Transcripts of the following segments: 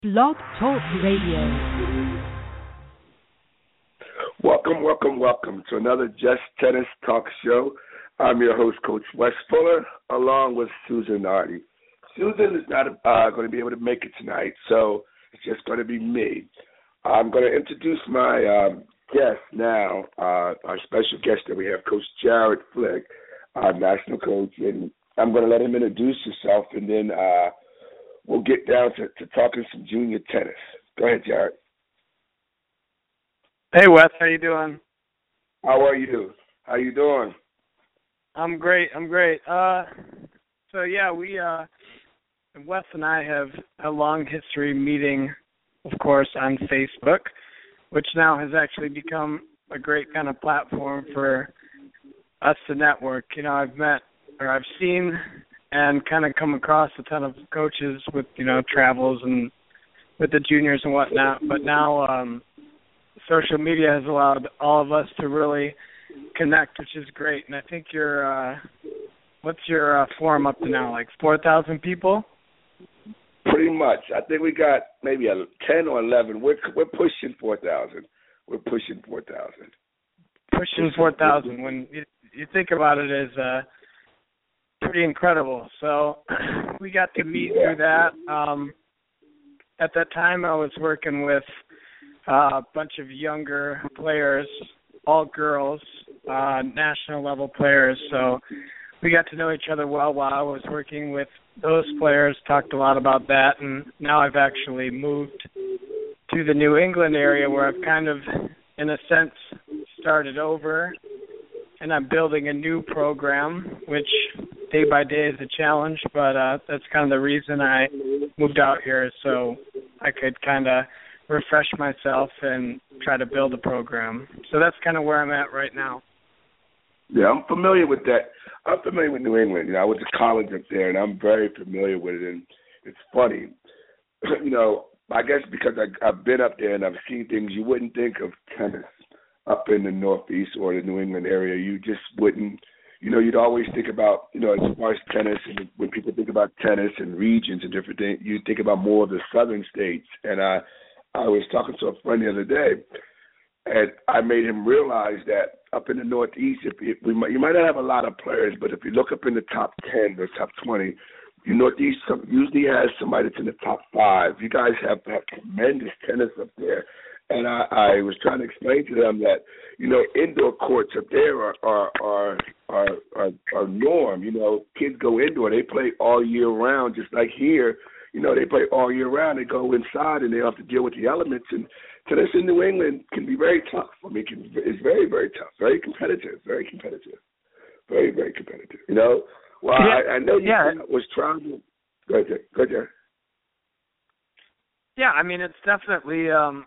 Blog Talk Radio. Welcome to another Just Tennis Talk Show. I'm your host, Coach Wes Fuller, along with Susan Nardi. Susan is not going to be able to make it tonight, so it's just going to be me. I'm going to introduce my guest now, our special guest that we have, Coach Jared Flick, our national coach, and I'm going to let him introduce himself, and then we'll get down to talking some junior tennis. Go ahead, Jared. Hey, Wes, how you doing? How are you? How you doing? I'm great. So yeah, we Wes and I have a long history meeting, of course, on Facebook, which now has actually become a great kind of platform for us to network. You know, I've seen and kind of come across a ton of coaches with, travels and with the juniors and whatnot, but now social media has allowed all of us to really connect, which is great. And I think what's your forum up to now, like 4,000 people? Pretty much. I think we got maybe 10 or 11. We're pushing 4,000. Pushing 4,000. When you think about it, is pretty incredible. So we got to meet through that. At that time, I was working with a bunch of younger players, all girls, national level players. So we got to know each other well while I was working with those players, talked a lot about that, and now I've actually moved to the New England area where I've kind of, in a sense, started over, and I'm building a new program, which day by day is a challenge, but that's kind of the reason I moved out here, so I could kind of refresh myself and try to build a program. So that's kind of where I'm at right now. Yeah, I'm familiar with that. I'm familiar with New England. I went to college up there, and I'm very familiar with it. And it's funny, I guess because I've been up there and I've seen things you wouldn't think of tennis up in the Northeast or the New England area. You just wouldn't, you'd always think about, as far as tennis, and when people think about tennis and regions and different things, you think about more of the southern states. And I was talking to a friend the other day, and I made him realize that up in the Northeast, you might not have a lot of players, but if you look up in the top 10 or top 20, the Northeast usually has somebody that's in the top 5. You guys have tremendous tennis up there. And I was trying to explain to them that, indoor courts up there are norm. Kids go indoor. They play all year round, just like here. They play all year round. They go inside, and they have to deal with the elements. And tennis in New England can be very tough. It's very, very tough, very competitive. Very, very competitive. Well, I know you was trying to – go ahead. Yeah, I mean, it's definitely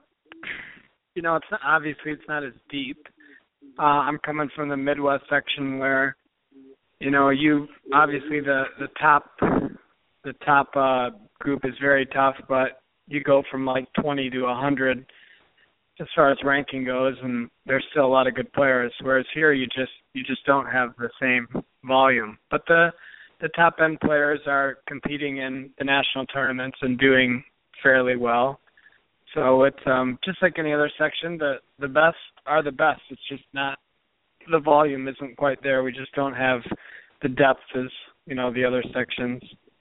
it's not as deep. I'm coming from the Midwest section where, you obviously the top group is very tough, but you go from like 20 to 100 as far as ranking goes, and there's still a lot of good players. Whereas here, you just don't have the same volume. But the top end players are competing in the national tournaments and doing fairly well. So it's just like any other section. The best are the best. It's just not, the volume isn't quite there. We just don't have the depth as the other sections.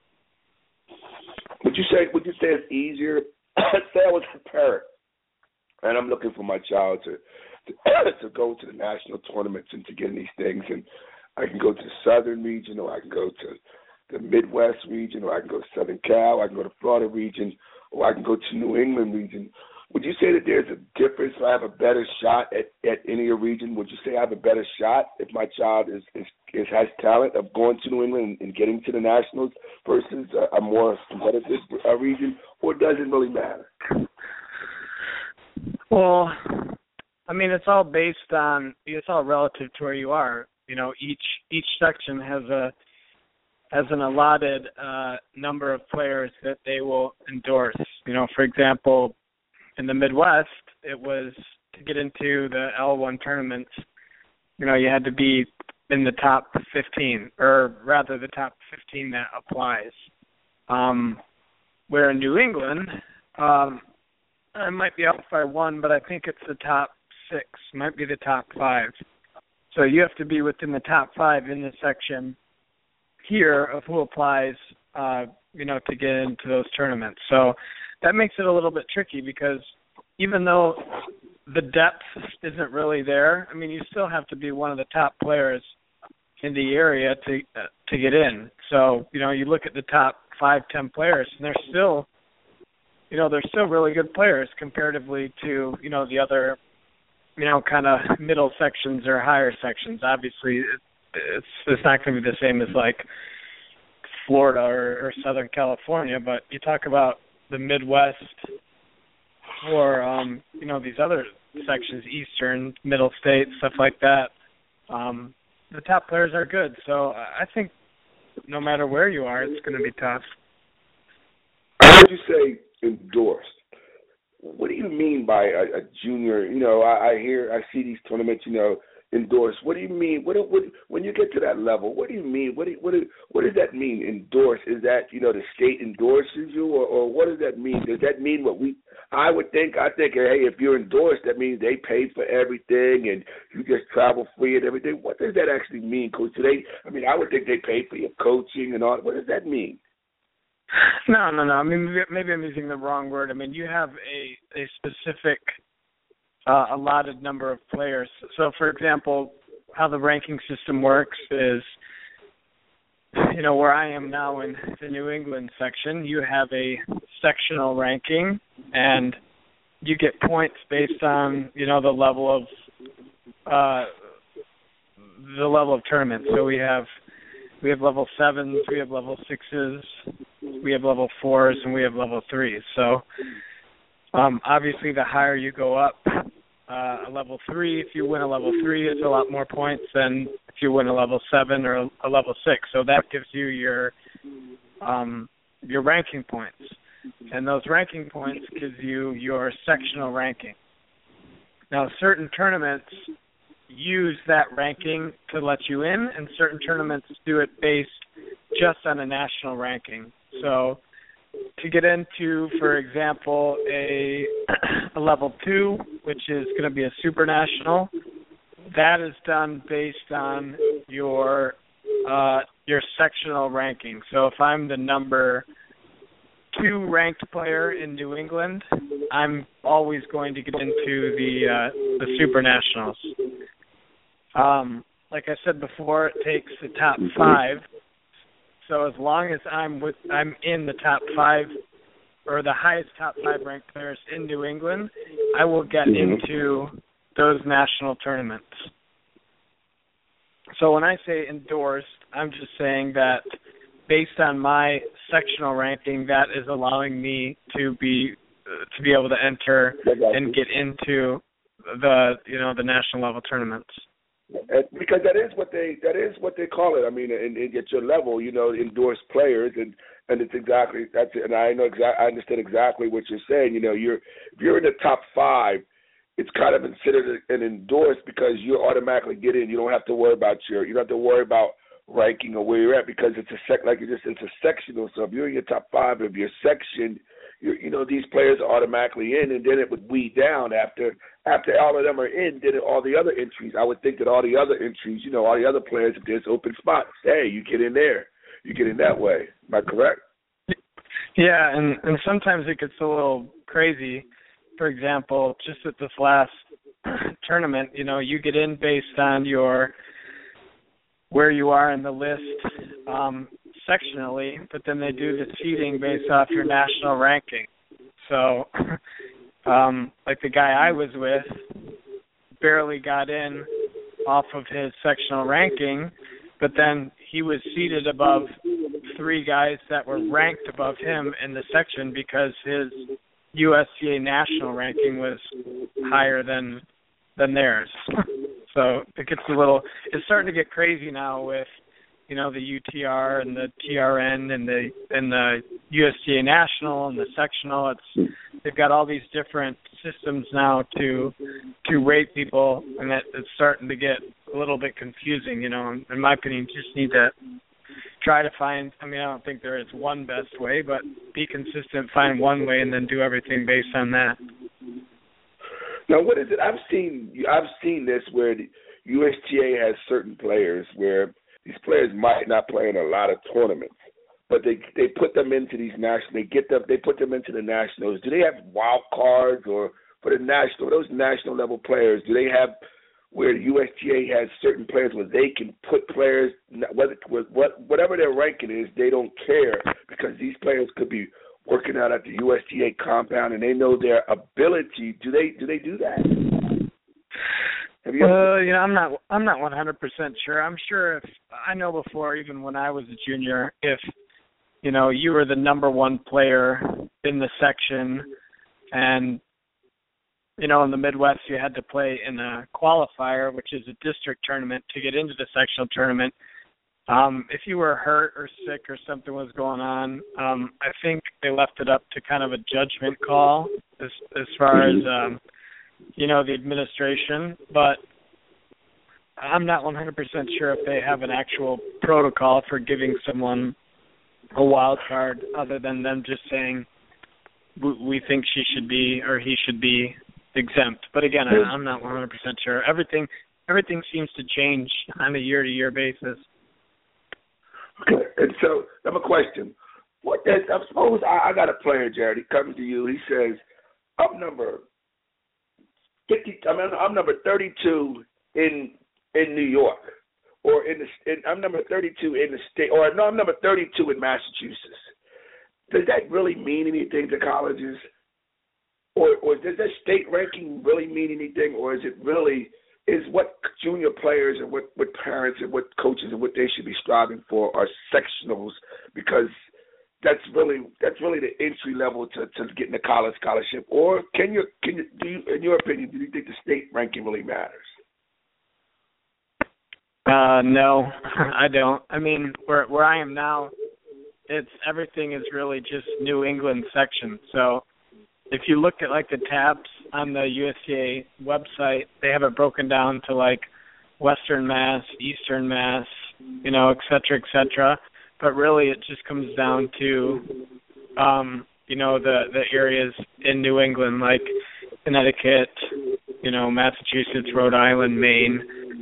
Would you say it's easier? Say I was a parent, and I'm looking for my child to go to the national tournaments and to get in these things, and I can go to the Southern region, or I can go to the Midwest region, or I can go to Southern Cal, I can go to Florida region, or I can go to New England region. Would you say that there's a difference if I have a better shot at any region? Would you say I have a better shot if my child has talent of going to New England and getting to the Nationals versus a more competitive region, or does it really matter? Well, I mean, it's all relative to where you are. Each section has an allotted number of players that they will endorse. For example, in the Midwest, it was to get into the L1 tournaments, you had to be in the top 15, or rather the top 15 that applies. Where in New England, I might be off by one, but I think it's the top 6, might be the top 5. So you have to be within the top 5 in this section here of who applies, to get into those tournaments. So that makes it a little bit tricky because even though the depth isn't really there, I mean, you still have to be one of the top players in the area to get in. So, you look at the top 5-10 players, and they're still really good players comparatively to, the other, kind of middle sections or higher sections. Obviously, it's not going to be the same as like Florida or Southern California, but you talk about the Midwest or, these other sections, Eastern, Middle States, stuff like that. The top players are good. So I think no matter where you are, it's going to be tough. I heard you say endorsed. What do you mean by a junior? I see these tournaments, endorsed. What do you mean? What when you get to that level? What do you mean? What does that mean? Endorsed? Is that the state endorses you, or what does that mean? Does that mean what I think, hey, if you're endorsed, that means they pay for everything and you just travel free and everything. What does that actually mean, Coach? I would think they pay for your coaching and all. What does that mean? No. I mean, maybe I'm using the wrong word. I mean, you have a specific allotted number of players. So, for example, how the ranking system works is, where I am now in the New England section, you have a sectional ranking, and you get points based on, the level of tournaments. So we have level 7s, we have level 6s, we have level 4s, and we have level 3s. So obviously the higher you go up, a level 3, if you win a level 3, it's a lot more points than if you win a level 7 or a level 6. So that gives you your ranking points. And those ranking points gives you your sectional ranking. Now, certain tournaments use that ranking to let you in, and certain tournaments do it based just on a national ranking. So to get into, for example, a level 2, which is going to be a super national, that is done based on your sectional ranking. So if I'm the number 2 ranked player in New England, I'm always going to get into the super nationals. Like I said before, it takes the top 5. So as long as I'm in the top 5 or the highest top 5 ranked players in New England, I will get into those national tournaments. So when I say endorsed, I'm just saying that based on my sectional ranking, that is allowing me to be able to enter and get into the national level tournaments. Because that is what they call it. I mean, and at your level, endorsed players, and it's exactly that's it. And I understand exactly what you're saying. If you're in the top 5, it's kind of considered an endorsed because you automatically get in. You don't have to worry about ranking or where you're at because it's it's a sectional. So if you're in your top 5 of your section, these players are automatically in, and then it would weed down after all of them are in. Then all the other entries, I would think that all the other entries, all the other players, if there's open spots, hey, you get in there, you get in that way. Am I correct? Yeah, and sometimes it gets a little crazy. For example, just at this last tournament, you get in based on where you are in the list sectionally, but then they do the seeding based off your national ranking. So, like the guy I was with barely got in off of his sectional ranking, but then he was seated above 3 guys that were ranked above him in the section because his USTA national ranking was higher than theirs. So it's starting to get crazy now with, the UTR and the TRN and the USTA national and the sectional. They've got all these different systems now to rate people, and it's starting to get a little bit confusing. In my opinion, you just need to try to find, I don't think there is one best way, but be consistent, find one way, and then do everything based on that. Now, what is it? I've seen this where the USTA has certain players where these players might not play in a lot of tournaments, but they put them into these national. They put them into the nationals. Do they have wild cards, or for those national level players? Do they have where the USTA has certain players where they can put players, whatever their ranking is, they don't care because these players could be working out at the USTA compound and they know their ability. Do they do that? I'm not 100% sure. I'm sure I know before, even when I was a junior, if you were the number one player in the section, and in the Midwest you had to play in a qualifier, which is a district tournament, to get into the sectional tournament. If you were hurt or sick or something was going on, I think they left it up to kind of a judgment call as far as the administration, but I'm not 100% sure if they have an actual protocol for giving someone a wild card other than them just saying we think she should be or he should be exempt. But again, I'm not 100% sure. Everything seems to change on a year-to-year basis. Okay, and so I have a question. Suppose I got a player, Jared. He comes to you. He says, "I'm number 50. I'm number 32 in New York, or I'm number 32 in the state, or no, I'm number 32 in Massachusetts." Does that really mean anything to colleges, or does that state ranking really mean anything, or is what junior players and what parents and what coaches and what they should be striving for are sectionals, because that's really the entry level to getting a college scholarship? Or do you, in your opinion, do you think the state ranking really matters? No, I don't. Where I am now, everything is really just New England section. So if you look at the tabs on the USTA website, they have it broken down to Western Mass, Eastern Mass, et cetera, but really it just comes down to the areas in New England, like Connecticut, Massachusetts, Rhode Island, Maine.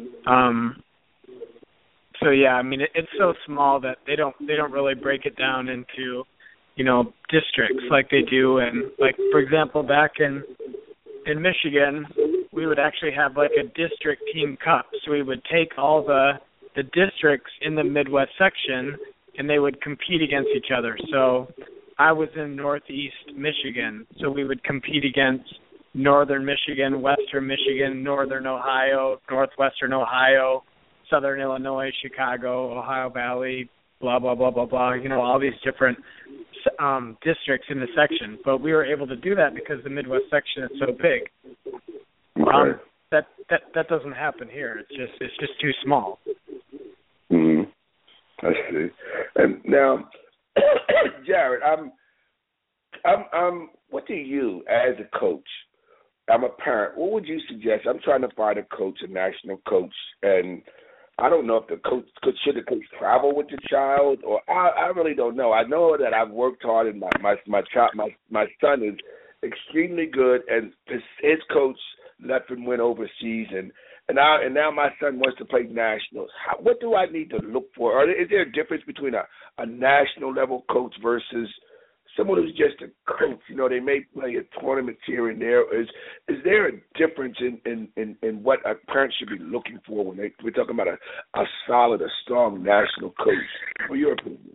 So yeah, it's so small that they don't really break it down into districts like they do. And for example, back in Michigan, we would actually have a district team cup. So we would take all the districts in the Midwest section and they would compete against each other. So I was in Northeast Michigan, so we would compete against Northern Michigan, Western Michigan, Northern Ohio, Northwestern Ohio, Southern Illinois, Chicago, Ohio Valley, blah, blah, blah, blah, blah, all these different districts in the section. But we were able to do that because the Midwest section is so big. Okay. That doesn't happen here. It's just too small. Mm-hmm. I see. And now, Jared, I'm what do you, as a coach, I'm a parent, what would you suggest? I'm trying to find a coach, a national coach, and I don't know if the coach should the coach travel with the child, or I really don't know. I know that I've worked hard, and my son is extremely good, and his coach left and went overseas, and now my son wants to play nationals. What do I need to look for? Or is there a difference between a national level coach versus someone who's just a coach? They may play a tournament here and there. Is there a difference in what a parent should be looking for when we're talking about a solid, a strong national coach? For your opinion?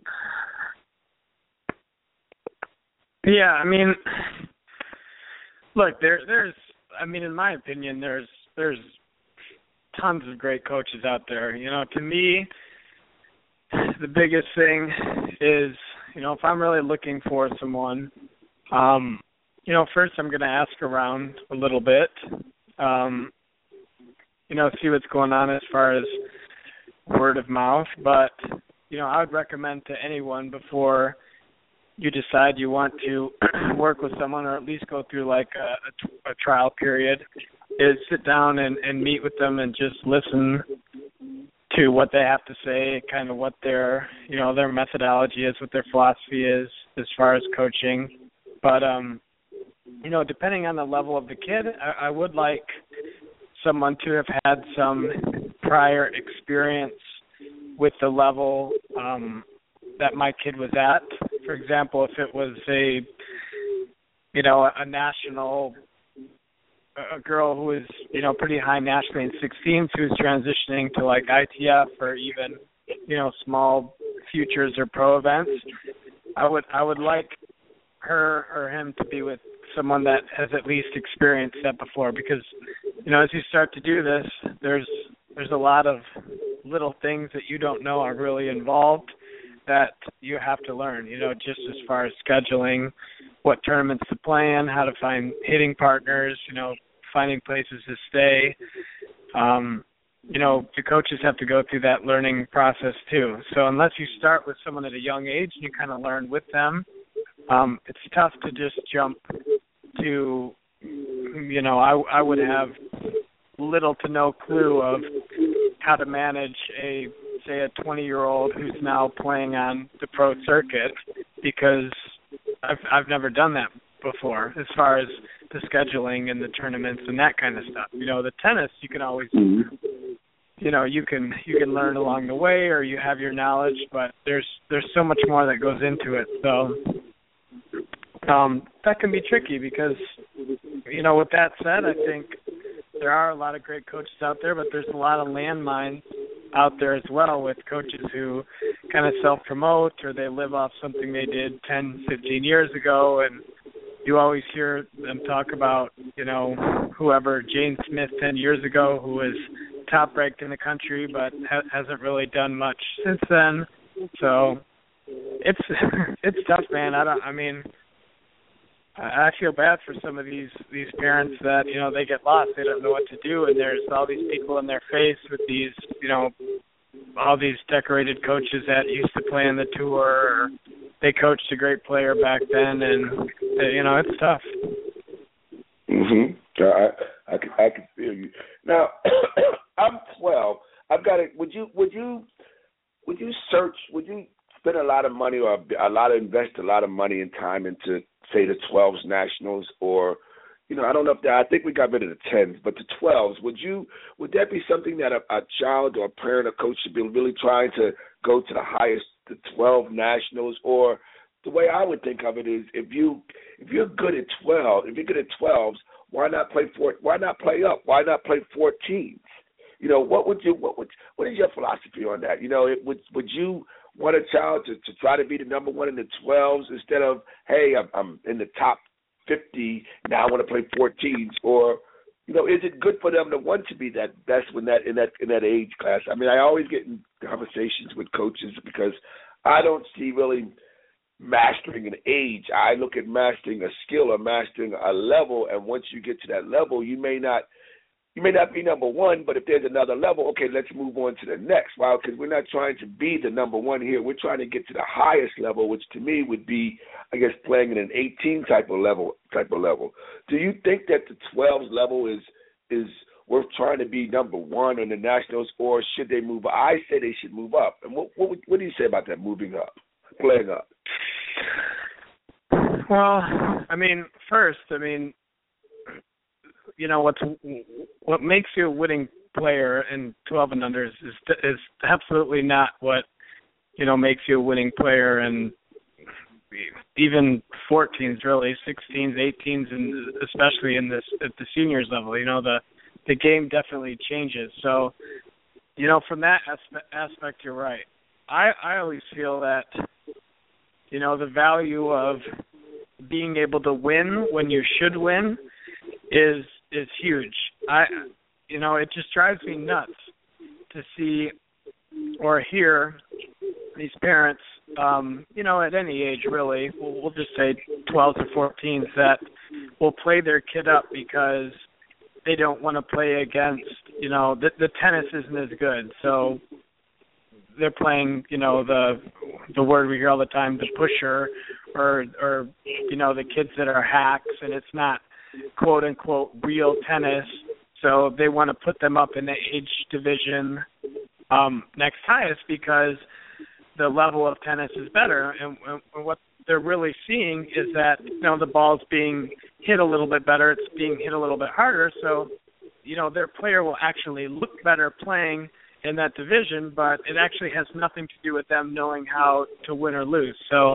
Yeah, look, there's in my opinion, there's tons of great coaches out there. To me, the biggest thing is, if I'm really looking for someone, first I'm going to ask around a little bit, see what's going on as far as word of mouth. But, I would recommend to anyone before you decide you want to work with someone, or at least go through a trial period, is sit down and meet with them and just listen to what they have to say, kind of what their methodology is, what their philosophy is as far as coaching. But depending on the level of the kid, I would like someone to have had some prior experience with the level that my kid was at. For example, if it was a national, a girl who was, pretty high nationally in 16s who's transitioning to like ITF or even, small futures or pro events, I would like her or him to be with someone that has at least experienced that before, because, as you start to do this, there's a lot of little things that you don't know are really involved that you have to learn, just as far as scheduling, what tournaments to play in, how to find hitting partners, finding places to stay. The coaches have to go through that learning process too. So unless you start with someone at a young age and you kind of learn with them, it's tough to just jump to, I would have little to no clue of how to manage a 20-year-old who's now playing on the pro circuit, because I've never done that before as far as the scheduling and the tournaments and that kind of stuff. The tennis you can always you can learn along the way, or you have your knowledge, but there's so much more that goes into it. So that can be tricky because with that said, I think there are a lot of great coaches out there, but there's a lot of landmines out there as well with coaches who kind of self-promote, or they live off something they did 10, 15 years ago, and you always hear them talk about, whoever, Jane Smith 10 years ago, who was top-ranked in the country, but hasn't really done much since then. So it's tough, man. I feel bad for some of these parents that, they get lost. They don't know what to do, and there's all these people in their face with these, all these decorated coaches that used to play on the tour, or they coached a great player back then, and, it's tough. I can feel you. Now, I'm 12. I've got it. Would you spend a lot of money or invest a lot of money and time into, say, the 12s nationals, or, I don't know if I think we got rid of the 10s, but the 12s, would that be something that a child or a parent or coach should be really trying to go to the highest, the 12 nationals? Or the way I would think of it is, if you're good at 12, if you're good at 12s, why not play up? Why not play 14s? What is your philosophy on that? Would you want a child to try to be the number one in the 12s instead of, hey, I'm in the top 50, now I want to play 14s? Or, is it good for them to want to be that best in that age class? I always get in conversations with coaches because I don't see really mastering an age. I look at mastering a skill or mastering a level, and once you get to that level, you may not be number one, but if there's another level, okay, let's move on to the next. Well, because we're not trying to be the number one here. We're trying to get to the highest level, which to me would be, I guess, playing in an 18 type of level. Do you think that the 12s level is worth trying to be number one in the nationals, or should they move up? I say they should move up. And what do you say about that, moving up, playing up? Well, first, what makes you a winning player in 12 and under is absolutely not what makes you a winning player in even 14s, really 16s, 18s, and especially at the seniors level. The game definitely changes. So, from that aspect, you're right. I always feel that the value of being able to win when you should win is huge. It just drives me nuts to see or hear these parents, at any age really, we'll just say 12s or 14s, that will play their kid up because they don't want to play against, the tennis isn't as good. So they're playing, the word we hear all the time, the pusher, or the kids that are hacks, and it's not quote unquote real tennis. So they want to put them up in the age division next highest because the level of tennis is better. And what they're really seeing is that, the ball's being hit a little bit better. It's being hit a little bit harder. So, their player will actually look better playing in that division, but it actually has nothing to do with them knowing how to win or lose. So,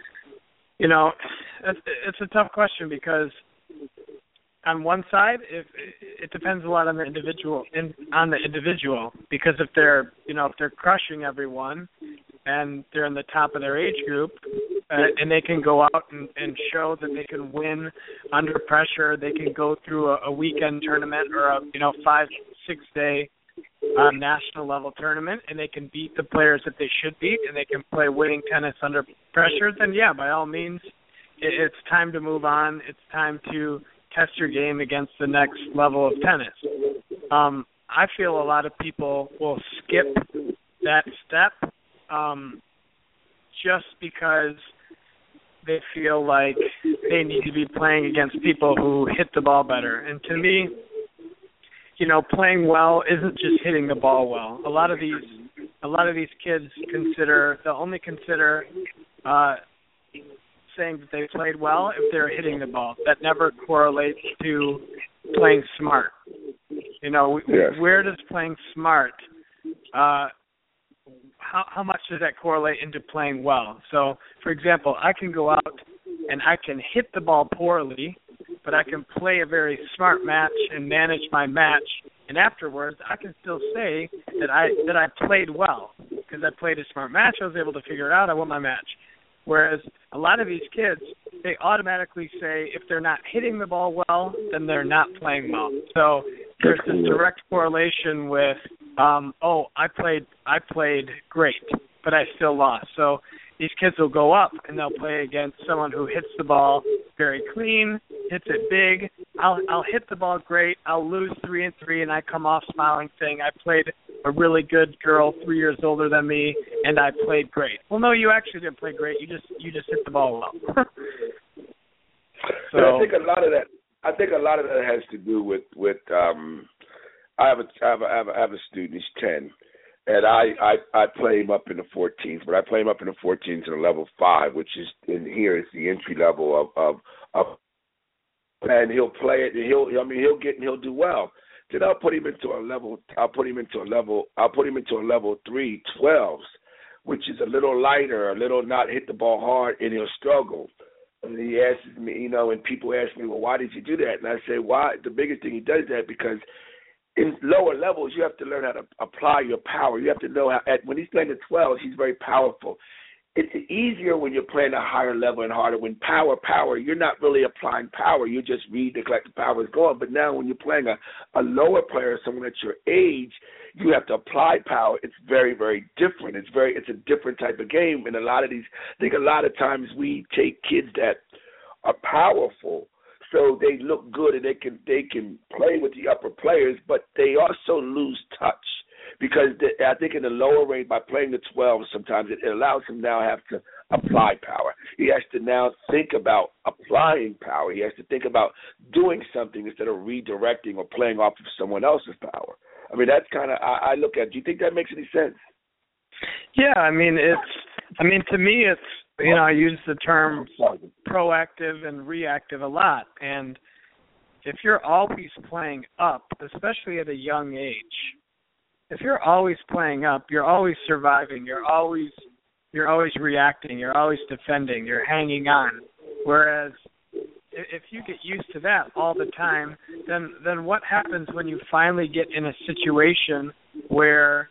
it's a tough question because on one side, it depends a lot on the individual. Because if they're crushing everyone and they're in the top of their age group, and they can go out and show that they can win under pressure, they can go through a weekend tournament or a 5-6 day national level tournament, and they can beat the players that they should beat, and they can play winning tennis under pressure, then yeah, by all means, it's time to move on. It's time to test your game against the next level of tennis. I feel a lot of people will skip that step just because they feel like they need to be playing against people who hit the ball better. And to me, playing well isn't just hitting the ball well. A lot of these kids they'll only consider saying that they played well if they're hitting the ball. That never correlates to playing smart. Where does playing smart, how much does that correlate into playing well? So, for example, I can go out and I can hit the ball poorly, but I can play a very smart match and manage my match, and afterwards I can still say that I played well because I played a smart match. I was able to figure it out. I won my match. Whereas a lot of these kids, they automatically say if they're not hitting the ball well, then they're not playing well. So there's this direct correlation with, I played great, but I still lost. So these kids will go up and they'll play against someone who hits the ball very clean, hits it big. I'll hit the ball great. I'll lose 3-3, and I come off smiling, saying I played a really good girl 3 years older than me, and I played great. Well, no, you actually didn't play great. You just hit the ball well. So I think a lot of that has to do with I have a student. He's 10. And I play him up in the 14s, but I play him up in the 14s in a level 5, which is in here is the entry level of and he'll play it, and he'll do well. Then I'll put him into a level 3 12s, which is a little lighter, a little not hit the ball hard, and he'll struggle. And he asks me, and people ask me, well, why did you do that? And I say, why? The biggest thing he does that because in lower levels, you have to learn how to apply your power. You have to know how, when he's playing the 12s, he's very powerful. It's easier when you're playing a higher level and harder. When power, you're not really applying power. You just read the collective power is going. But now when you're playing a lower player, someone at your age, you have to apply power. It's very, very different. It's a different type of game. And a lot of times we take kids that are powerful, so they look good and they can play with the upper players, but they also lose touch because I think in the lower range, by playing the 12, sometimes it allows him now have to apply power. He has to now think about applying power. He has to think about doing something instead of redirecting or playing off of someone else's power. I mean, that's kind of I look at. Do you think that makes any sense? Yeah, to me, it's. I use the term proactive and reactive a lot. And if you're always playing up, especially at a young age, if you're always playing up, you're always surviving, you're always reacting, you're always defending, you're hanging on. Whereas if you get used to that all the time, then what happens when you finally get in a situation where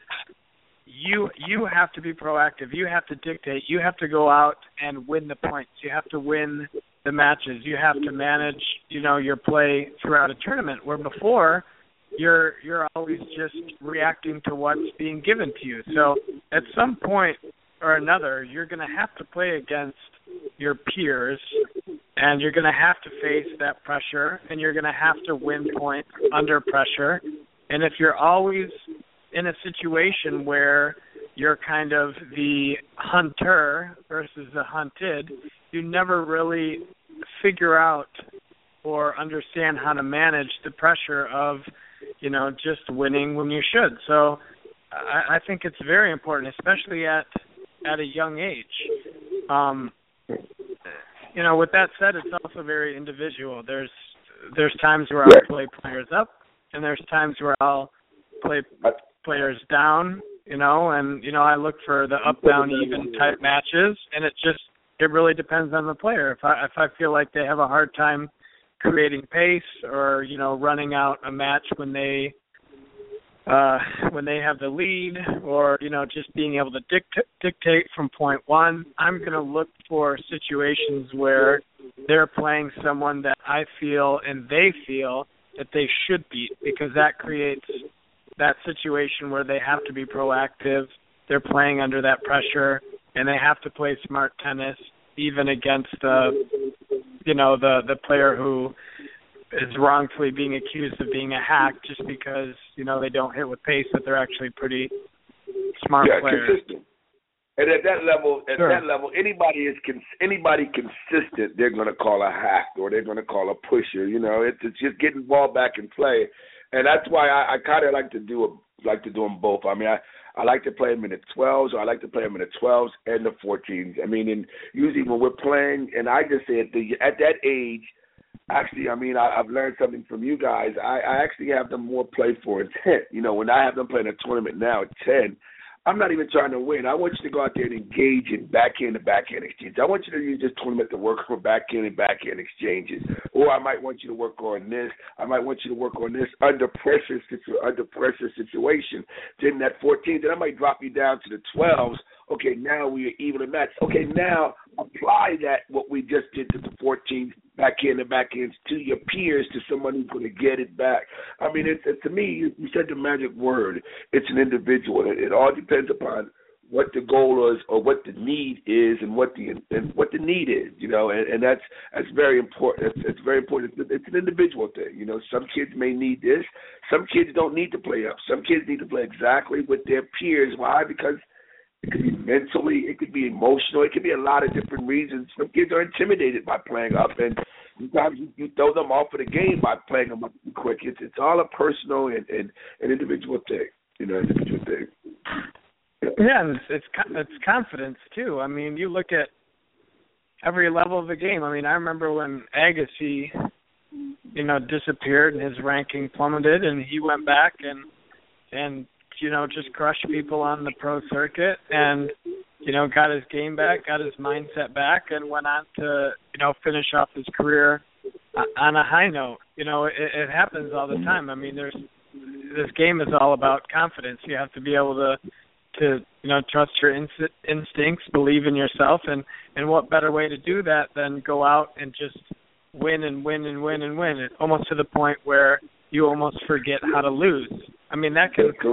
you have to be proactive. You have to dictate. You have to go out and win the points. You have to win the matches. You have to manage, your play throughout a tournament. Where before, you're always just reacting to what's being given to you. So at some point or another, you're going to have to play against your peers, and you're going to have to face that pressure, and you're going to have to win points under pressure. And if you're always in a situation where you're kind of the hunter versus the hunted, you never really figure out or understand how to manage the pressure of, just winning when you should. So I think it's very important, especially at a young age. With that said, it's also very individual. There's times where I'll play players up, and there's times where I'll play players down, and I look for the up, down, even type matches, and it really depends on the player. If I feel like they have a hard time creating pace or, running out a match when they have the lead, or just being able to dictate from point one, I'm going to look for situations where they're playing someone that I feel and they feel that they should beat, because that creates that situation where they have to be proactive. They're playing under that pressure, and they have to play smart tennis, even against the player who is wrongfully being accused of being a hack just because, they don't hit with pace, but they're actually pretty smart players. Consistent. And at that level, anybody consistent, they're going to call a hack or they're going to call a pusher. It's just getting the ball back in play, and that's why I kind of like to do them both. I mean, I like to play them in the 12s, or I like to play them in the 12s and the 14s. I mean, and usually when we're playing, and I just say at that age. Actually, I mean, I've learned something from you guys. I actually have them more play for intent. When I have them playing a tournament now at 10, I'm not even trying to win. I want you to go out there and engage in backhand to backhand exchanges. I want you to use this tournament to work for backhand and backhand exchanges. Or I might want you to work on this. I might want you to work on this under pressure situation. Then that 14, then I might drop you down to the 12s. Okay, now we are even a match. Okay, now apply that, what we just did to the 14s, backhand and backhands, to your peers, to someone who's going to get it back. I mean, to me, you said the magic word. It's an individual. It all depends upon what the goal is, or what the need is, and what the need is. And that's very important. It's very important. It's an individual thing. Some kids may need this. Some kids don't need to play up. Some kids need to play exactly with their peers. Why? Because it could be mentally, it could be emotional, it could be a lot of different reasons. Some kids are intimidated by playing up, and sometimes you throw them off of the game by playing them up too quick. It's all a personal and individual thing, individual thing. Yeah, and it's confidence too. I mean, you look at every level of the game. I mean, I remember when Agassi, disappeared and his ranking plummeted, and he went back and just crushed people on the pro circuit, and got his game back, got his mindset back, and went on to finish off his career on a high note. It happens all the time. I mean, this game is all about confidence. You have to be able to trust your instincts, believe in yourself, and what better way to do that than go out and just win and win and win and win. It's almost to the point where you almost forget how to lose. I mean, that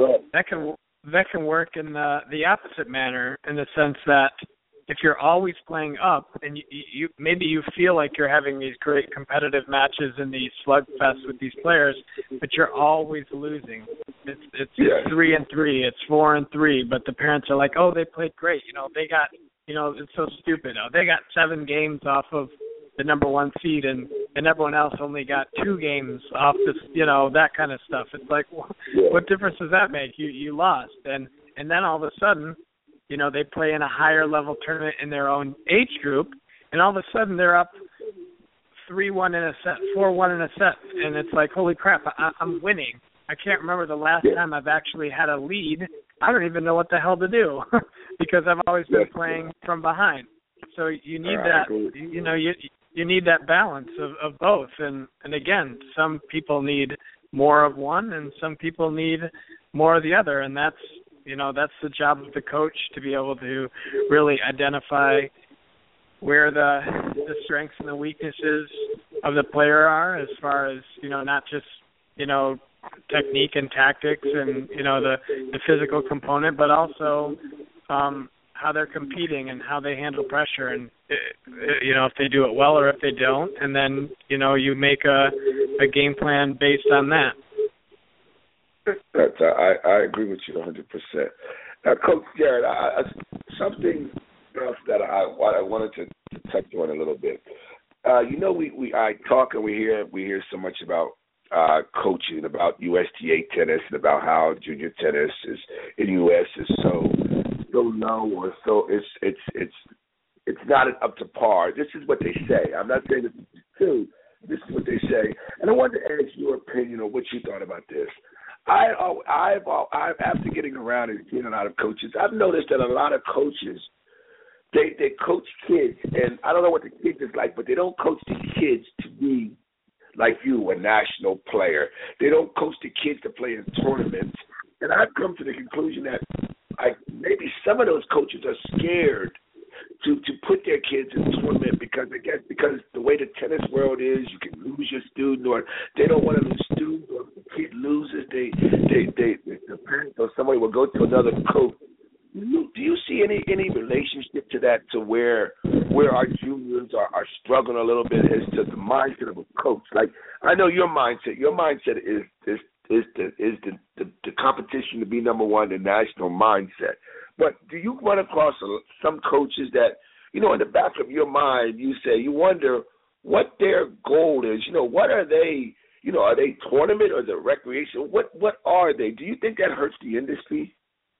can work in the opposite manner, in the sense that if you're always playing up, and you maybe you feel like you're having these great competitive matches and these slugfests with these players, but you're always losing. It's 3-3, it's 4-3, but the parents are like, oh, they played great. They got, it's so stupid. Oh, they got 7 games off of the number 1 seed, and everyone else only got 2 games off this, that kind of stuff. It's like, what difference does that make? You lost. And then all of a sudden, they play in a higher level tournament in their own age group, and all of a sudden they're up 3-1 in a set, 4-1 in a set, and it's like, holy crap, I'm winning. I can't remember the last time I've actually had a lead. I don't even know what the hell to do because I've always been playing from behind. So you need that, you need that balance of both. And again, some people need more of one, and some people need more of the other. And that's the job of the coach, to be able to really identify where the strengths and the weaknesses of the player are, as far as, not just, technique and tactics and, the physical component, but also how they're competing and how they handle pressure, and if they do it well or if they don't, and then you make a game plan based on that. I agree with you 100%. Now, Coach Jarrett, something else that I wanted to touch on a little bit. I talk and we hear so much about coaching about USTA tennis and about how junior tennis is in the U.S. is so low, or so it's not up to par. This is what they say. I'm not saying it's true. This is what they say. And I wanted to ask your opinion on what you thought about this. After getting around and seeing a lot of coaches, I've noticed that a lot of coaches, they coach kids, and I don't know what the kids is like, but they don't coach the kids to be like you, a national player. They don't coach the kids to play in tournaments. And I've come to the conclusion that maybe some of those coaches are scared to put their kids in a tournament because the way the tennis world is, you can lose your student, or they don't want to lose students, or if the kid loses, the parents or somebody will go to another coach. Do you see any relationship to that, to where our juniors are struggling a little bit as to the mindset of a coach? Like, I know your mindset. Your mindset is the competition to be number one, the national mindset. But do you run across some coaches that, in the back of your mind, you wonder what their goal is? What are they? Are they tournament or the recreation? What are they? Do you think that hurts the industry?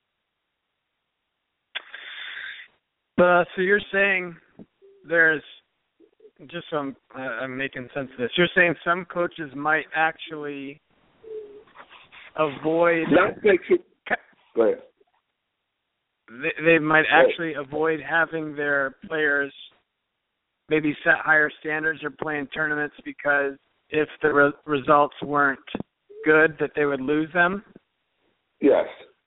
So you're saying there's, just so I'm making sense of this, you're saying some coaches might actually avoid. Go ahead. They might actually avoid having their players maybe set higher standards or play in tournaments because if the results weren't good, that they would lose them? Yes.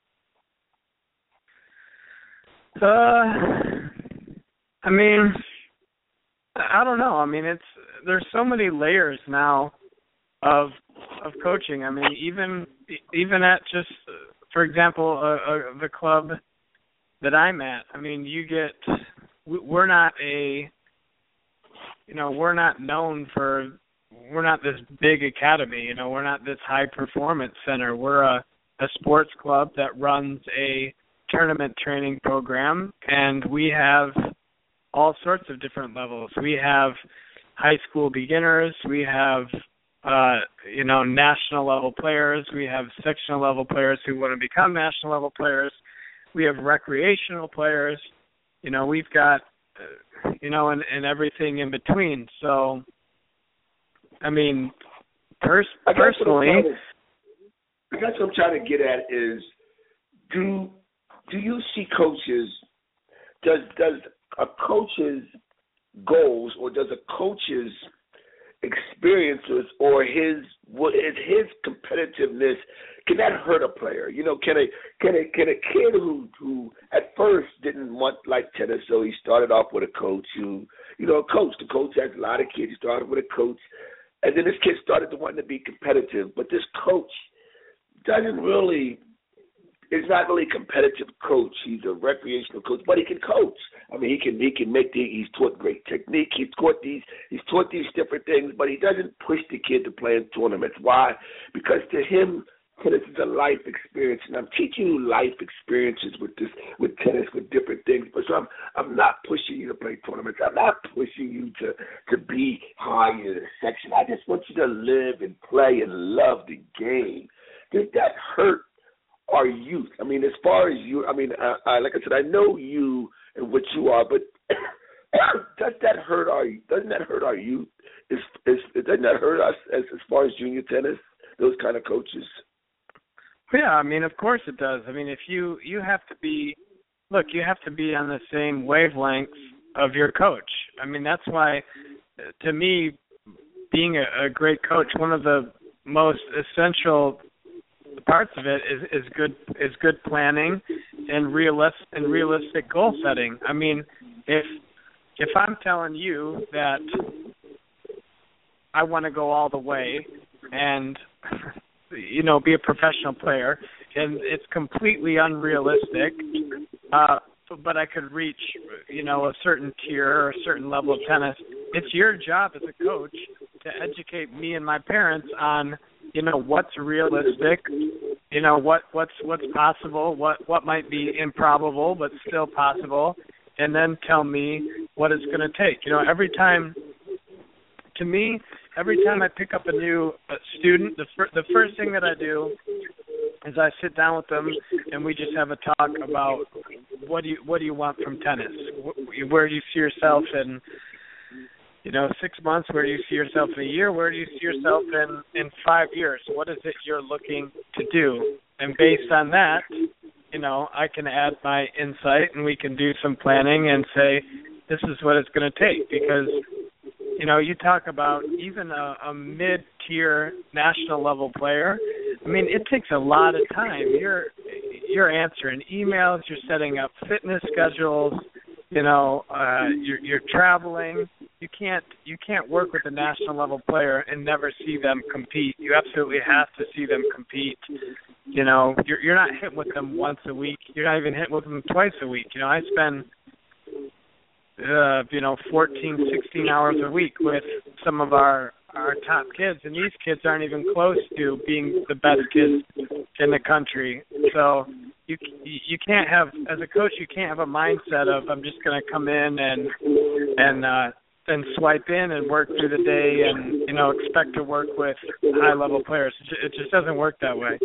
I mean, I don't know. I mean, there's so many layers now of coaching. I mean, even at just, for example, the club that I'm at. I mean, we're not we're not this big academy. We're not this high performance center. We're a sports club that runs a tournament training program, and we have all sorts of different levels. We have high school beginners. We have national level players. We have sectional level players who want to become national level players. We have recreational players. We've got, and everything in between. So, I mean, personally, I guess what I'm trying to get at is, do you see coaches? Does a coach's goals, or does a coach's experiences, or his competitiveness, can that hurt a player? Can a kid who at first didn't want like tennis, so he started off with a coach who, the coach has a lot of kids. He started with a coach, and then this kid started to want to be competitive, but this coach is not really a competitive coach. He's a recreational coach, but he can coach. I mean, he can he's taught great technique. He's taught these different things, but he doesn't push the kid to play in tournaments. Why? Because to him, tennis is a life experience, and I'm teaching you life experiences with tennis, with different things. But so I'm not pushing you to play tournaments. I'm not pushing you to be high in the section. I just want you to live and play and love the game. Does that hurt our youth? I mean, as far as you, I mean, like I said, I know you and what you are, but doesn't that hurt our youth? Doesn't that hurt us as far as junior tennis? Those kind of coaches. Yeah, I mean, of course it does. I mean, if you have to be on the same wavelength of your coach. I mean, that's why, to me, being a great coach, one of the most essential parts of it is good planning and realistic goal setting. I mean, if I'm telling you that I want to go all the way and be a professional player, and it's completely unrealistic, but I could reach a certain tier or a certain level of tennis, it's your job as a coach to educate me and my parents on what's realistic, what's possible, what might be improbable but still possible, and then tell me what it's going to take. Every time, to me, every time I pick up a new student, the first thing that I do is I sit down with them and we just have a talk about what do you want from tennis? Where do you see yourself in 6 months? Where do you see yourself in a year? Where do you see yourself in 5 years? What is it you're looking to do? And based on that, I can add my insight and we can do some planning and say, this is what it's going to take. Because, you talk about even a mid-tier national level player. I mean, it takes a lot of time. You're answering emails, you're setting up fitness schedules, you're traveling. You can't work with a national level player and never see them compete. You absolutely have to see them compete. You're not hitting with them once a week. You're not even hitting with them twice a week. I spend 14, 16 hours a week with some of our top kids, and these kids aren't even close to being the best kids in the country. So you can't have, as a coach, you can't have a mindset of I'm just going to come in and swipe in and work through the day and expect to work with high level players. It just doesn't work that way.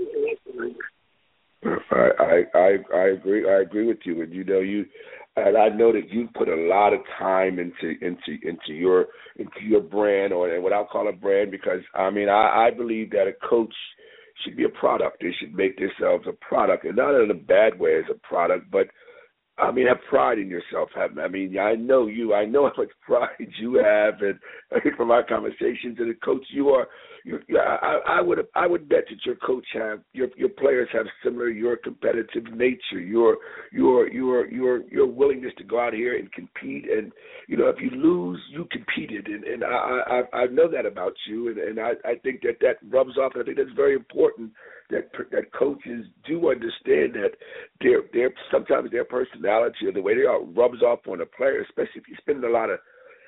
I agree. I agree with you. And I know that you put a lot of time into your brand, or what I'll call a brand, because I believe that a coach should be a product. They should make themselves a product, and not in a bad way as a product, but have pride in yourself. I know you. I know how much pride you have, and from our conversations, and a coach, I would bet that your coach your players have similar your competitive nature, your willingness to go out here and compete, and if you lose, you competed, and I know that about you, and I think that rubs off, and I think that's very important. That coaches do understand that sometimes their personality or the way they are rubs off on a player, especially if you spend a lot of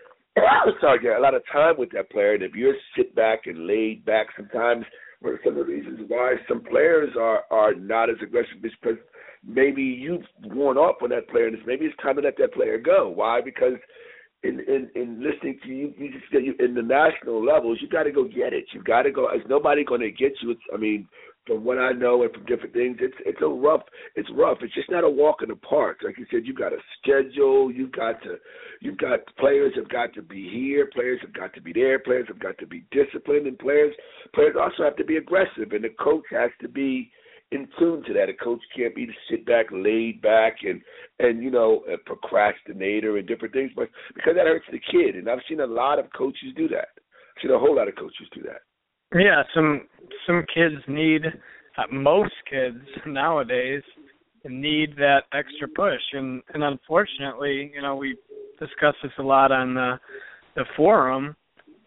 time with that player. And if you're sit back and laid back, sometimes one of some of the reasons why some players are not as aggressive is because maybe you've worn off on that player, and maybe it's time to let that player go. Why? Because in listening to you in the national levels, you got to go get it. You got to go. There's nobody going to get you. From what I know and from different things, it's rough. It's just not a walk in the park. Like you said, you got a schedule. You've got players have got to be here. Players have got to be there. Players have got to be disciplined, and players also have to be aggressive. And the coach has to be in tune to that. A coach can't be to sit back, laid back, and a procrastinator and different things, but because that hurts the kid. And I've seen a lot of coaches do that. I've seen a whole lot of coaches do that. Yeah, some kids need, most kids nowadays need that extra push, and unfortunately, we discuss this a lot on the forum.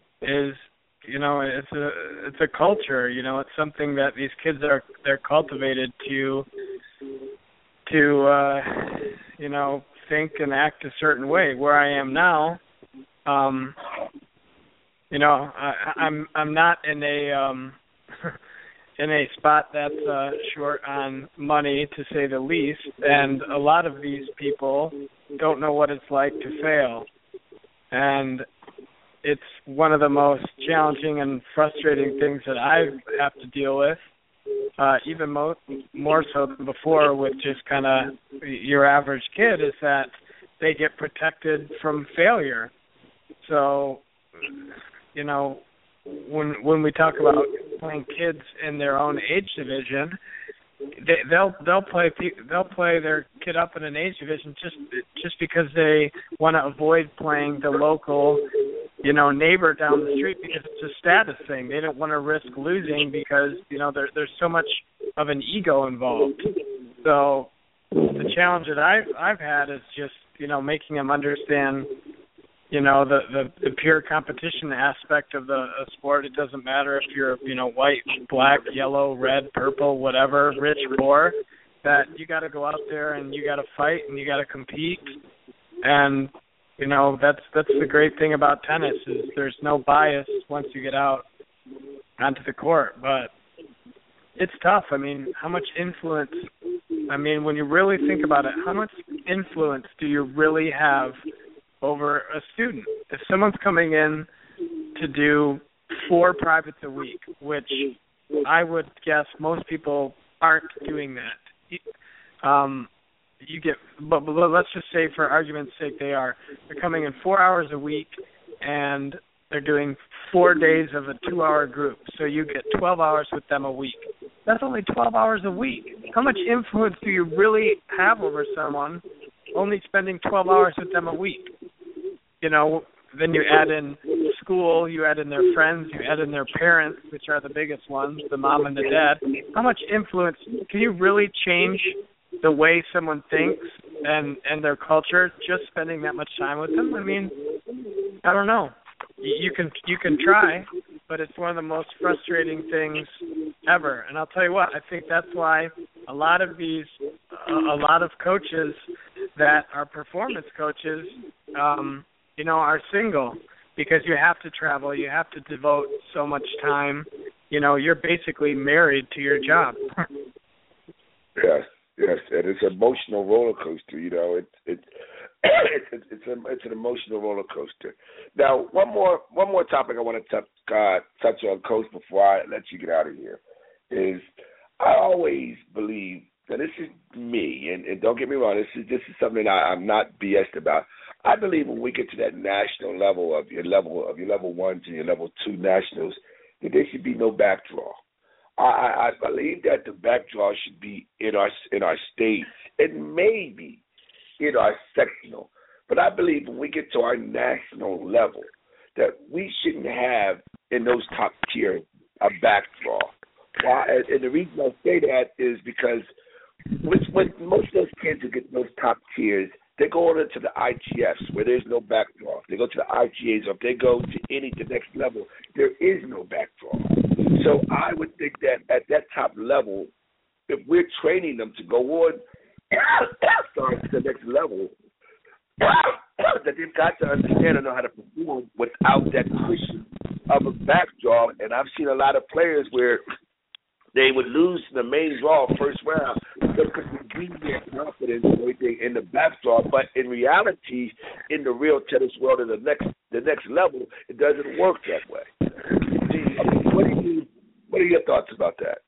It's a culture. It's something that these kids they're cultivated to think and act a certain way. Where I am now, I'm not in a spot that's short on money, to say the least, and a lot of these people don't know what it's like to fail, and it's one of the most challenging and frustrating things that I have to deal with, even more so than before with just kind of your average kid, is that they get protected from failure. So, when we talk about playing kids in their own age division, they'll play their kid up in an age division just because they want to avoid playing the local, neighbor down the street, because it's a status thing. They don't want to risk losing because there's so much of an ego involved. So the challenge that I've had is just making them understand the pure competition aspect of the sport. It doesn't matter if you're, white, black, yellow, red, purple, whatever, rich, poor, that you got to go out there and you got to fight and you got to compete. And, that's the great thing about tennis is there's no bias once you get out onto the court. But it's tough. How much influence, when you really think about it, how much influence do you really have over a student? If someone's coming in to do 4 privates a week, which I would guess most people aren't doing that. You get, but let's just say for argument's sake they are. They're coming in 4 hours a week, and they're doing 4 days of a 2-hour group. So you get 12 hours with them a week. That's only 12 hours a week. How much influence do you really have over someone only spending 12 hours with them a week? You know, then you add in school, you add in their friends, you add in their parents, which are the biggest ones, the mom and the dad. How much influence can you really change the way someone thinks and their culture just spending that much time with them? I mean, I don't know. You can try, but it's one of the most frustrating things ever. And I'll tell you what, I think that's why a lot of coaches that are performance coaches, are single, because you have to travel, you have to devote so much time. You know, you're basically married to your job. Yes, and it's an emotional roller coaster. You know, it's an emotional roller coaster. Now, one more topic I want to touch on, Coach, before I let you get out of here, is I always believe that this is me, and don't get me wrong, this is something I'm not BS'd about. I believe when we get to that national level of your level 1s and your level 2 nationals, that there should be no backdraw. I believe that the backdraw should be in our states and maybe in our sectional. But I believe when we get to our national level, that we shouldn't have in those top tiers a backdraw. Why? And the reason I say that is because when most of those kids who get those top tiers, they go on into the ITFs where there's no backdraw. They go to the IGAs, or if they go to the next level, there is no backdraw. So I would think that at that top level, if we're training them to go on to the next level, that they've got to understand and know how to perform without that cushion of a backdraw. And I've seen a lot of players where they would lose the main draw first round because they gain their confidence and everything in the backdraw. But in reality, in the real tennis world, in the next level, it doesn't work that way. What are your thoughts about that?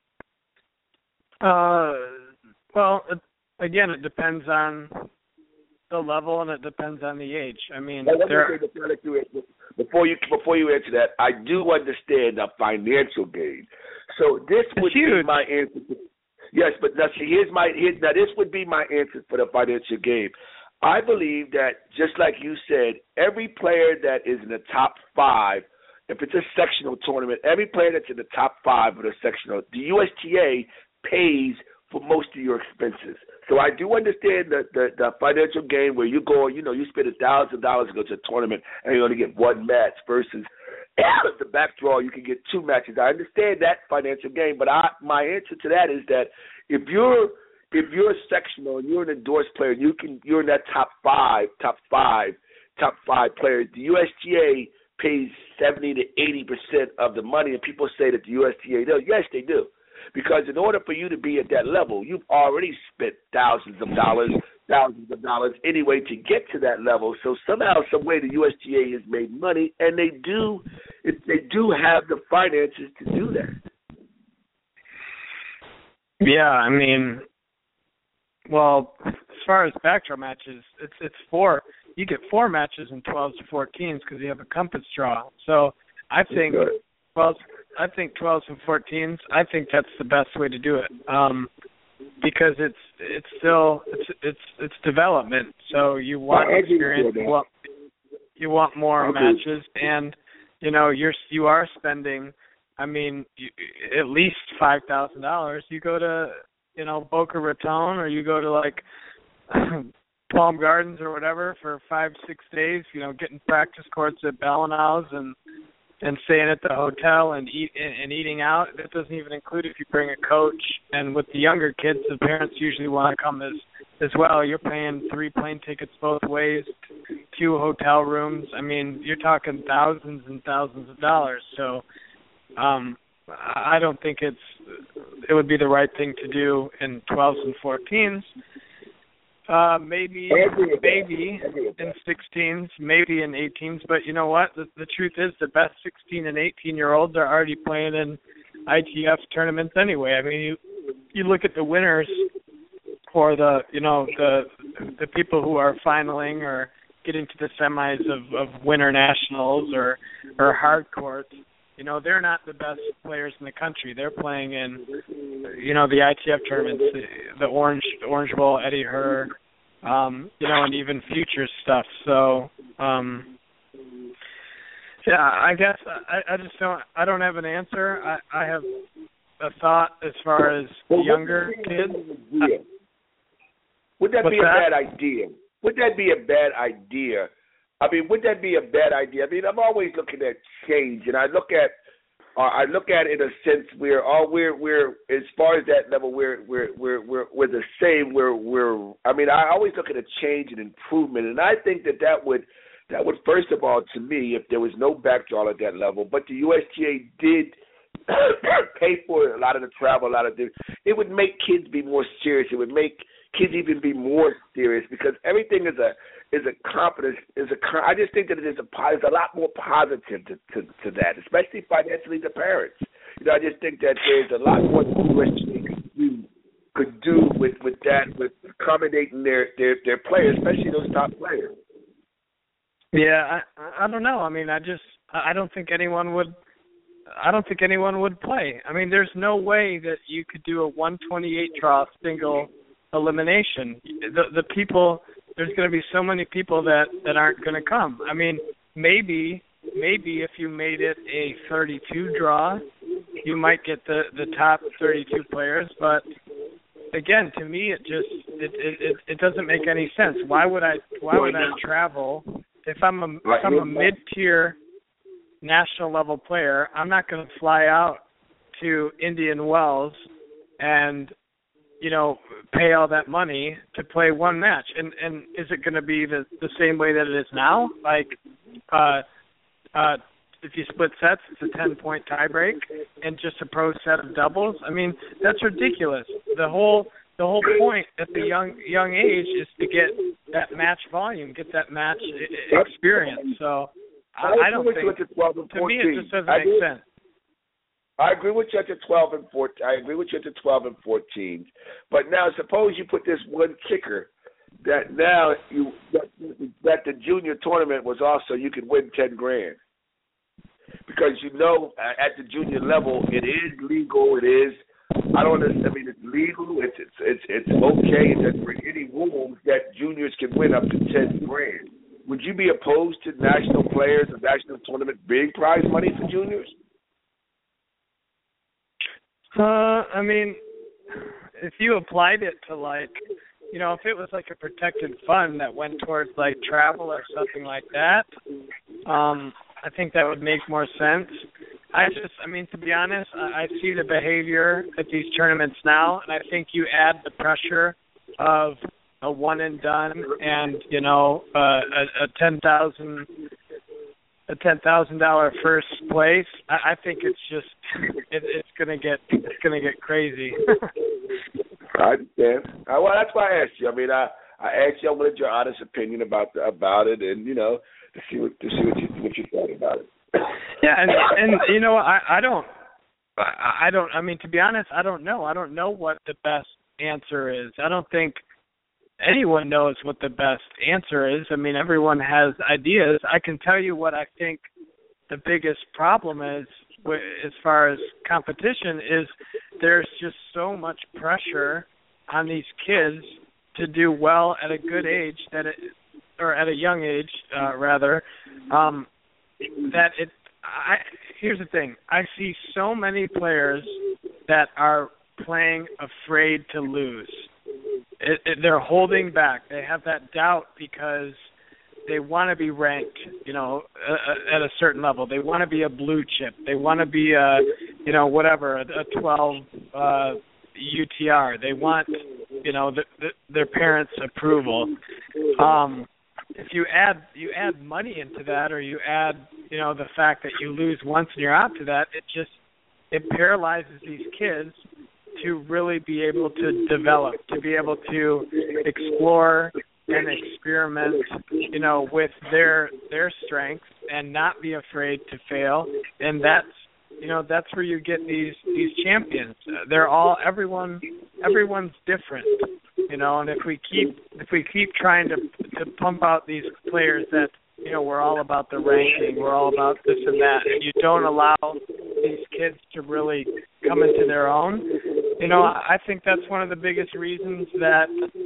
Well, again, it depends on the level and it depends on the age. I mean, before you answer that, I do understand the financial gain. So this would be my answer. Yes, but now this would be my answer for the financial gain. I believe that, just like you said, every player that is in the top 5, if it's a sectional tournament, every player that's in the top 5 of the sectional, the USTA pays for most of your expenses. So I do understand the financial gain where you go, you spend $1,000 to go to a tournament and you only get one match versus the backdraw, you can get 2 matches. I understand that financial gain, but my answer to that is that if you're a sectional and you're an endorsed player, you're in that top five players. The USTA pays 70 to 80% of the money, and people say that the USTA does. Yes, they do. Because in order for you to be at that level, you've already spent thousands of dollars anyway to get to that level. So somehow, some way, the USTA has made money, and they do have the finances to do that. Yeah, I mean, well, as far as backdraw matches, it's 4. You get 4 matches in 12s to 14s because you have a compass draw. So I think 12s and 14s, I think that's the best way to do it, because it's still development. So you want experience, you want more matches, and you are spending, I mean, at least $5,000. You go to Boca Raton, or you go to like Palm Gardens or whatever for 5-6 days. Getting practice courts at Ballinow's and staying at the hotel and eating out. That doesn't even include if you bring a coach. And with the younger kids, the parents usually want to come as well. You're paying 3 plane tickets both ways, 2 hotel rooms. I mean, you're talking thousands and thousands of dollars. So I don't think it would be the right thing to do in 12s and 14s. Maybe in 16s, maybe in 18s. But you know what? The truth is, the best 16 and 18-year-olds are already playing in ITF tournaments anyway. I mean, you look at the winners for the people who are finaling or getting to the semis of winter nationals or hard courts. You know, they're not the best players in the country. They're playing in, the ITF tournaments, the Orange Bowl, Eddie Herr, and even future stuff. So, I guess I don't have an answer. I have a thought as far as younger kids. Would that be a bad idea? Would that be a bad idea? I mean, would that be a bad idea? I mean, I'm always looking at change, and I look at it in a sense where we're as far as that level we're the same. I always look at a change and improvement, and I think that would first of all, to me, if there was no backdraw at that level, but the USTA did pay for a lot of the travel, it would make kids be more serious. It would make kids even be more serious because everything is a confidence. I just think that there's a lot more positive to that, especially financially to parents. I just think that there's a lot more USTA could do with that, with accommodating their players, especially those top players. Yeah, I don't know. I mean, I don't think anyone would. I don't think anyone would play. I mean, there's no way that you could do a 128 draw single elimination. The people, there's going to be so many people that aren't going to come. I mean, maybe if you made it a 32 draw, you might get the top 32 players. But again, to me, it doesn't make any sense. Why would I travel if I'm a mid-tier national level player? I'm not going to fly out to Indian Wells and pay all that money to play one match. And is it going to be the same way that it is now? Like, if you split sets, it's a 10-point tiebreak and just a pro set of doubles. I mean, that's ridiculous. The whole point at the young age is to get that match volume, get that match experience. So I don't think, to me, it just doesn't make sense. I agree with you at the 12 and 14. I agree with you at the 12 and 14. But now, suppose you put this one kicker that now that the junior tournament was also you could win $10,000 because at the junior level it is legal. It is. I don't understand. I mean, it's legal. It's okay. It doesn't bring any rules that juniors can win up to $10,000. Would you be opposed to national players, a national tournament, big prize money for juniors? I mean, if you applied it to if it was like a protected fund that went towards like travel or something like that, I think that would make more sense. To be honest, I see the behavior at these tournaments now, and I think you add the pressure of a one and done and a $10,000 first place. I think it's just it's gonna get crazy. I understand. Well, that's why I asked you. I mean, I asked you, I wanted your honest opinion about it, and to see what you thought about it. Yeah, and I don't. I mean, to be honest, I don't know. I don't know what the best answer is. I don't think anyone knows what the best answer is. I mean, everyone has ideas. I can tell you what I think the biggest problem is as far as competition is there's just so much pressure on these kids to do well at a good age or at a young age, rather, here's the thing. I see so many players that are playing afraid to lose. They're holding back. They have that doubt because they want to be ranked, at a certain level. They want to be a blue chip. They want to be a 12 UTR. They want, their parents' approval. If you add money into that, or you add, the fact that you lose once and you're out to that, it paralyzes these kids to really be able to develop, to be able to explore and experiment, with their strengths and not be afraid to fail. And that's where you get these champions. Everyone's different, and if we keep trying to pump out these players that, we're all about the ranking, we're all about this and that, and you don't allow these kids to really come into their own, I think that's one of the biggest reasons that,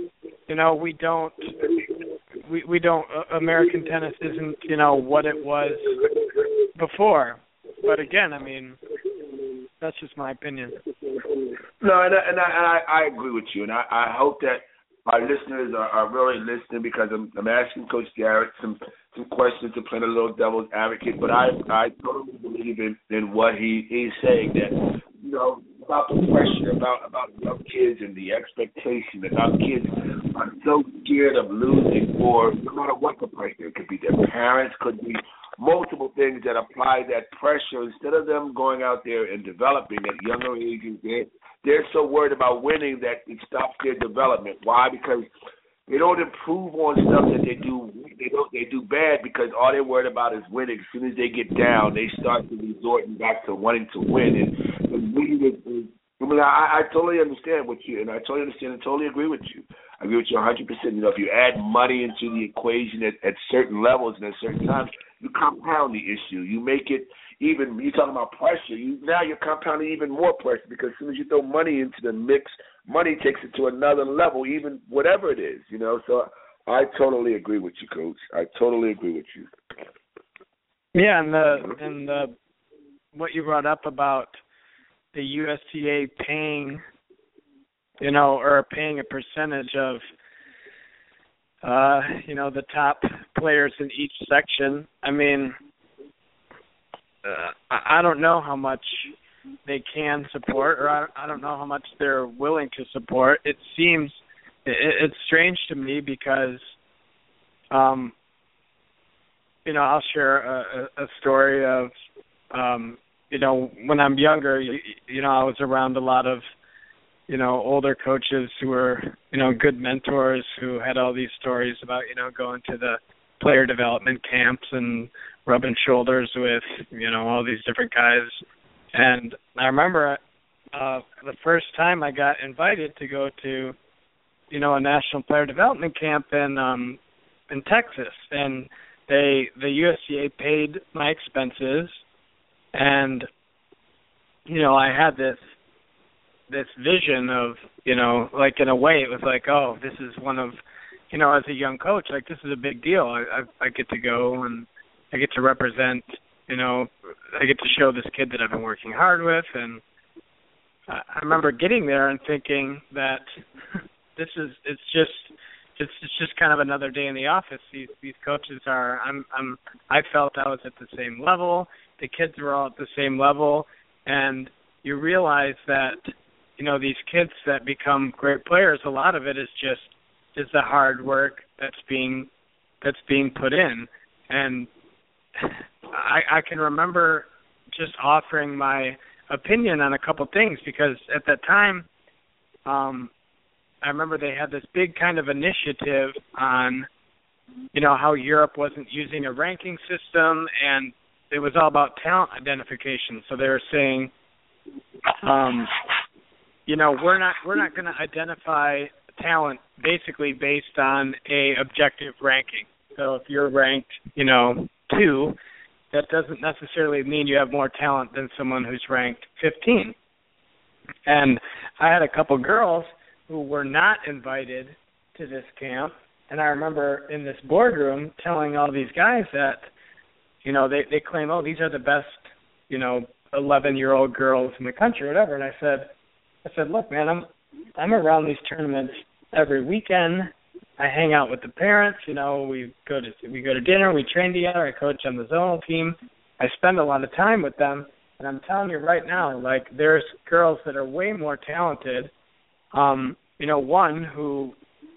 we don't American tennis isn't, what it was before. But again, that's just my opinion. No, and I agree with you, and I hope that our listeners are really listening, because I'm asking Coach Garrett some questions to play a little devil's advocate, but I totally believe in what he's saying, that about the pressure, about young kids and the expectation that our kids are so scared of losing, or no matter what the pressure, it could be their parents, could be multiple things that apply that pressure. Instead of them going out there and developing at younger ages, they're so worried about winning that it stops their development. Why? Because they don't improve on stuff that they do. They do bad because all they're worried about is winning. As soon as they get down, they start to resort back to wanting to win. And winning is, I totally understand what you, and I totally understand and totally agree with you. I agree with you 100%. If you add money into the equation at certain levels and at certain times, you compound the issue. You make it even. You're talking about pressure. Now you're compounding even more pressure, because as soon as you throw money into the mix, money takes it to another level, even whatever it is. So I totally agree with you, Coach. I totally agree with you. Yeah, and what you brought up about the USTA paying, or paying a percentage of, the top players in each section. I don't know how much they can support, or I don't know how much they're willing to support. It seems it's strange to me because, I'll share a story of, when I'm younger, I was around a lot of, older coaches who were, good mentors who had all these stories about, going to the player development camps and rubbing shoulders with, all these different guys. And I remember the first time I got invited to go to, a national player development camp in Texas, and the USTA paid my expenses, and I had this vision of, like, in a way it was like, oh, this is one of, as a young coach, like, this is a big deal. I get to go and I get to represent, I get to show this kid that I've been working hard with. And I remember getting there and thinking that it's just kind of another day in the office. These coaches are, I felt I was at the same level. The kids were all at the same level, and you realize that, these kids that become great players, a lot of it is the hard work that's being put in. And I can remember just offering my opinion on a couple things, because at that time, I remember they had this big kind of initiative on, how Europe wasn't using a ranking system, and it was all about talent identification. So they were saying, we're not going to identify talent basically based on a objective ranking. So if you're ranked, 2, that doesn't necessarily mean you have more talent than someone who's ranked 15. And I had a couple girls who were not invited to this camp, and I remember in this boardroom telling all these guys that, they claim, oh, these are the best, 11-year-old girls in the country, or whatever. And I said, look, man, I'm around these tournaments every weekend. I hang out with the parents. We go to dinner. We train together. I coach on the zonal team. I spend a lot of time with them. And I'm telling you right now, like, there's girls that are way more talented. One who,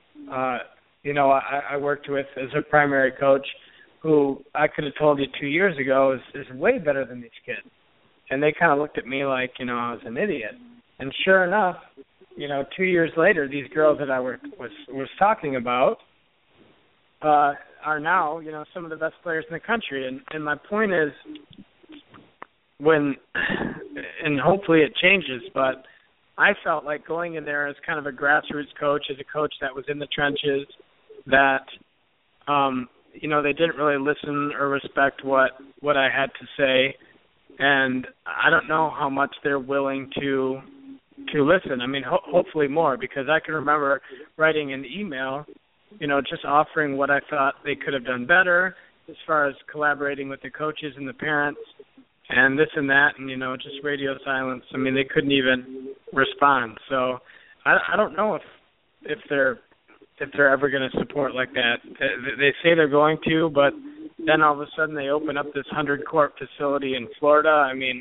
I worked with as a primary coach, who I could have told you 2 years ago is way better than these kids. And they kind of looked at me like, I was an idiot. And sure enough, 2 years later, these girls that I was talking about are now, some of the best players in the country. And my point is, and hopefully it changes, but I felt like going in there as kind of a grassroots coach, as a coach that was in the trenches, that, they didn't really listen or respect what I had to say. And I don't know how much they're willing to listen. I mean, hopefully more, because I can remember writing an email, just offering what I thought they could have done better as far as collaborating with the coaches and the parents and this and that, and, just radio silence. I mean, they couldn't even respond. So I don't know if they're ever going to support like that. They say they're going to, but then all of a sudden they open up this 100-court facility in Florida. I mean,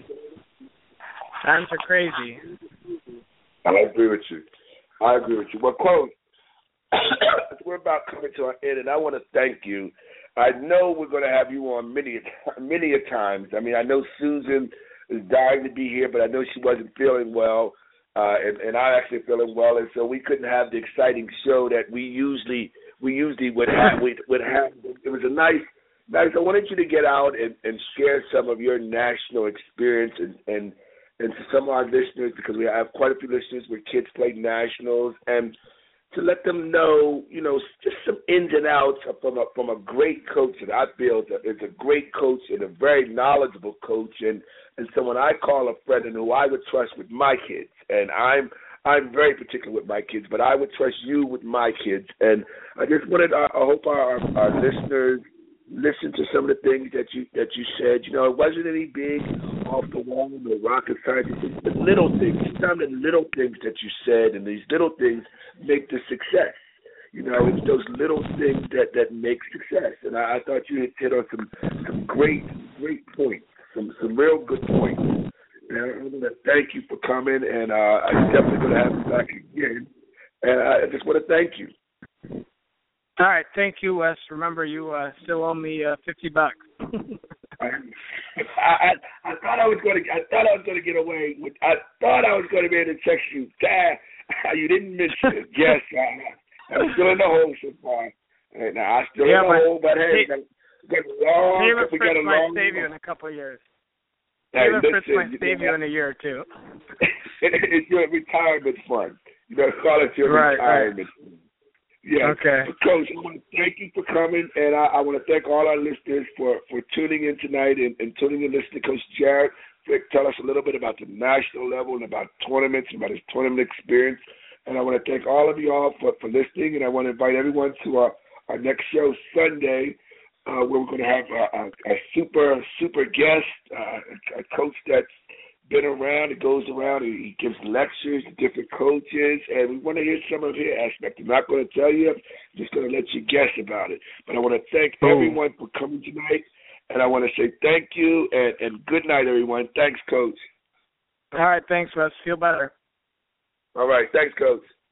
times are crazy. I agree with you. Well, Coach, we're about coming to an end, and I want to thank you. I know we're going to have you on many a times. I mean, I know Susan is dying to be here, but I know she wasn't feeling well, and I'm actually feeling well, and so we couldn't have the exciting show that we usually would have. It was a nice. I wanted you to get out and share some of your national experience and to some of our listeners, because we have quite a few listeners where kids play nationals, and to let them know, just some ins and outs from a great coach that I feel is a great coach and a very knowledgeable coach, and someone I call a friend and who I would trust with my kids. And I'm very particular with my kids, but I would trust you with my kids. And I just wanted, I hope our listeners listen to some of the things that you said. It wasn't any big off the wall or rocket science. It's the little things. Sometimes the little things that you said, and these little things make the success. It's those little things that make success. And I thought you hit on some great points, some real good points. And I want to thank you for coming, and I'm definitely going to have you back again. And I just want to thank you. All right, thank you, Wes. Remember, you still owe me $50. I thought I was going to get away with. I thought I was going to be able to text you. You didn't mention it. Yes, I'm still in the hole so far. And I'm still in the hole, but hey, David Fritz might save you in a couple of years. David Fritz might save you in a year or two. It's your retirement fund. Call it your retirement fund. Yeah. Okay. Coach, I want to thank you for coming, and I want to thank all our listeners for tuning in tonight and tuning in, listening to Coach Jarrett tell us a little bit about the national level and about tournaments and about his tournament experience. And I want to thank all of you all for listening, and I want to invite everyone to our next show Sunday, where we're going to have a super guest, a coach that's been around. He goes around and he gives lectures to different coaches, and we want to hear some of his aspect. I'm not going to tell you. I'm just going to let you guess about it. But I want to thank everyone for coming tonight, and I want to say thank you and good night, everyone. Thanks, Coach. All right, thanks, Wes. Feel better. All right, thanks, Coach.